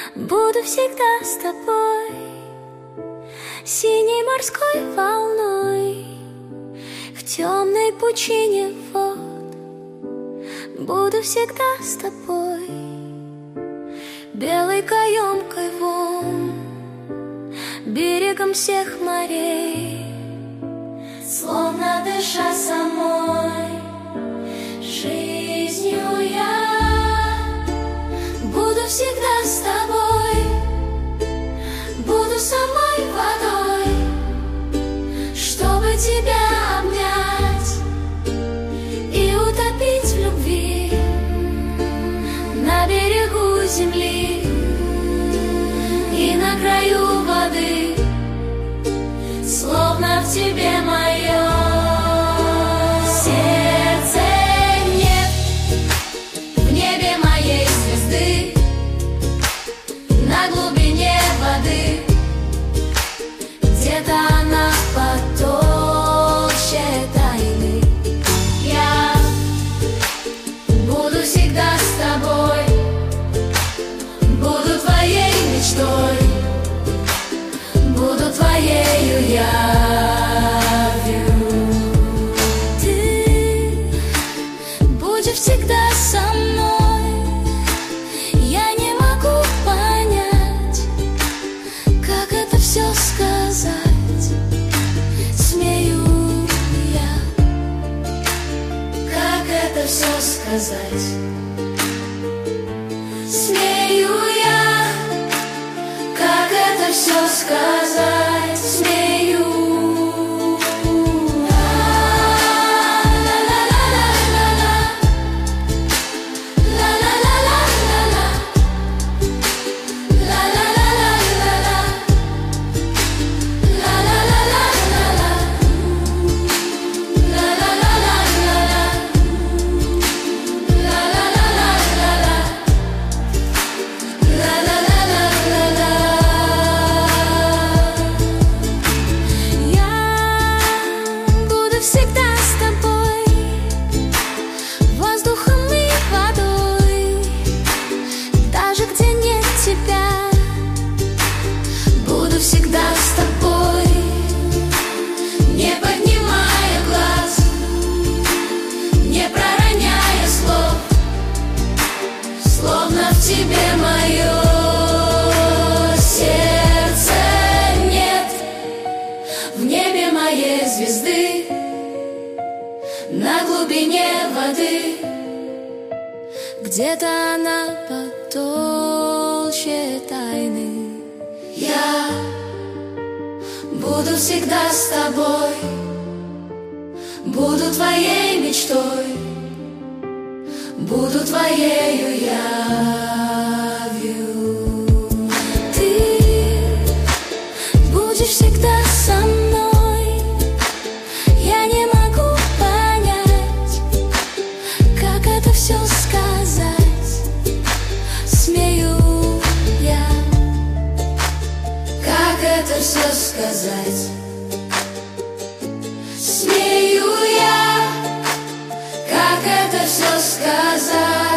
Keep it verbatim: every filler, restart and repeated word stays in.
Буду всегда с тобой, синей морской волной, в темной пучине вод. Буду всегда с тобой, белой каемкой вон, берегом всех морей, словно дыша самой жизнью я. Буду всегда с тобой, буду самой водой, чтобы тебя обнять и утопить в любви на берегу земли и на краю воды, словно в тебе мое сердце. Нет в небе моей звезды, на глубине воды, где-то она потолще тайны. Я буду всегда с тобой, буду твоей мечтой, буду твоею явью. Ты будешь всегда со мной. Я не могу понять, как это все сказать. Смею я, как это все сказать. Смею я, как это все сказать. Смею. Всегда с тобой, воздухом и водой, даже где нет тебя. Буду всегда с тобой, не поднимая глаз, не пророняя слов, словно в тебе мое сердце. Нет в небе моей звезды, на глубине воды, где-то она потолще тайны. Я буду всегда с тобой, буду твоей мечтой, буду твоею явью. Ты будешь всегда со мной. Все сказать, смею я, как это все сказать. Смею я, как это все сказать.